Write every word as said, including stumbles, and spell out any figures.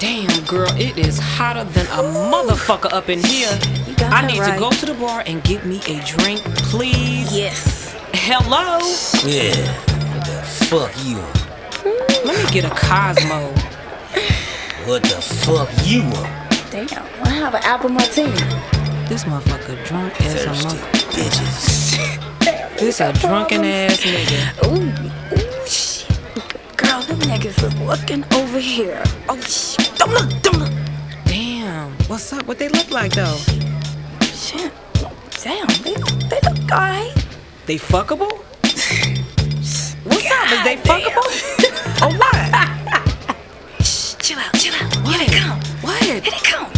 Damn, girl, it is hotter than a motherfucker up in here. You got I that need right. to go to the bar and get me a drink, please. Yes. Hello? Yeah, what the fuck you on? Let me get a Cosmo. What the fuck you on? Damn, I have an apple martini. This motherfucker drunk as a Thirsty mother. bitches. This a drunken ass nigga. Ooh, ooh, shit. Girl, them niggas is looking over here. Oh, shit. Don't look, don't look. Damn, what's up? What they look like though? Shit. Damn, they, they look alright. They fuckable? What's up? Is they God fuckable? Or what? Shh, chill out, chill out. Here they come. What? Here they come.